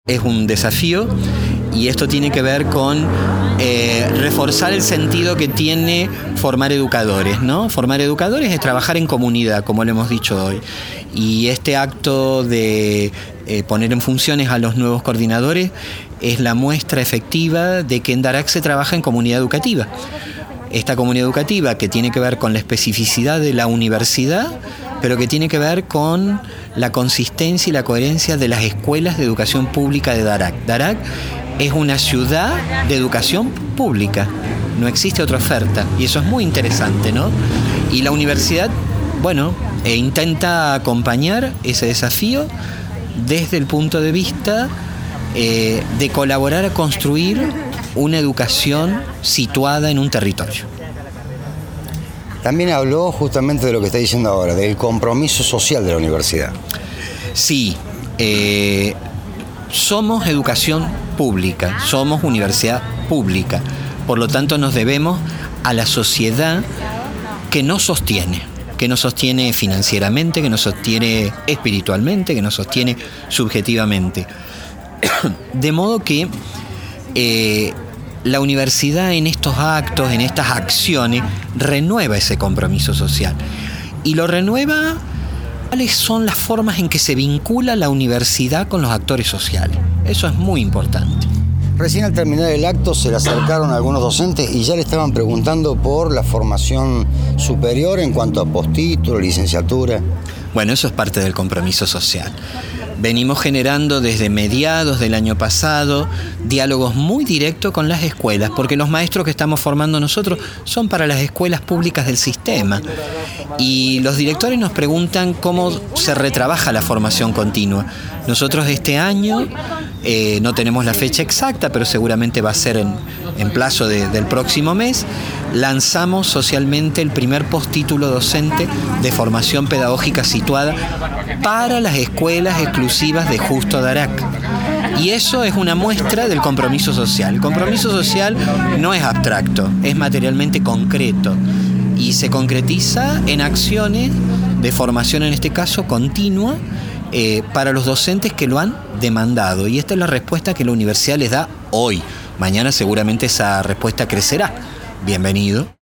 Es un desafío y esto tiene que ver con reforzar el sentido que tiene formar educadores, ¿no? Formar educadores es trabajar en comunidad, como lo hemos dicho hoy. Y este acto de poner en funciones a los nuevos coordinadores es la muestra efectiva de que en Darac se trabaja en comunidad educativa. Esta comunidad educativa que tiene que ver con la especificidad de la universidad, pero que tiene que ver con la consistencia y la coherencia de las escuelas de educación pública de Darac. Darac es una ciudad de educación pública, no existe otra oferta, y eso es muy interesante, ¿no? Y la universidad, intenta acompañar ese desafío desde el punto de vista de colaborar a construir una educación situada en un territorio. También habló justamente de lo que está diciendo ahora, del compromiso social de la universidad. Sí, somos educación pública, somos universidad pública, por lo tanto nos debemos a la sociedad que nos sostiene financieramente, que nos sostiene espiritualmente, que nos sostiene subjetivamente. De modo que la universidad en estos actos, en estas acciones, renueva ese compromiso social. Y lo renueva, ¿cuáles son las formas en que se vincula la universidad con los actores sociales? Eso es muy importante. Recién al terminar el acto se le acercaron algunos docentes y ya le estaban preguntando por la formación superior en cuanto a postítulo, licenciatura. Bueno, eso es parte del compromiso social. Venimos generando desde mediados del año pasado diálogos muy directos con las escuelas, porque los maestros que estamos formando nosotros son para las escuelas públicas del sistema. Y los directores nos preguntan cómo se retrabaja la formación continua. Nosotros este año, no tenemos la fecha exacta, pero seguramente va a ser en plazo del próximo mes, lanzamos socialmente el primer postítulo docente de formación pedagógica situada para las escuelas exclusivas de Justo Darac. Y eso es una muestra del compromiso social. El compromiso social no es abstracto, es materialmente concreto y se concretiza en acciones de formación, en este caso continua, para los docentes que lo han demandado. Y esta es la respuesta que la universidad les da hoy. Mañana seguramente esa respuesta crecerá. Bienvenido.